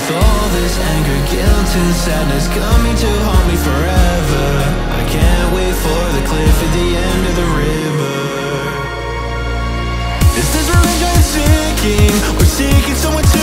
all this anger, guilt and sadness coming to haunt me forever. I can't wait for the cliff at the end of the river. Is this revenge I'm seeking, or seeking someone to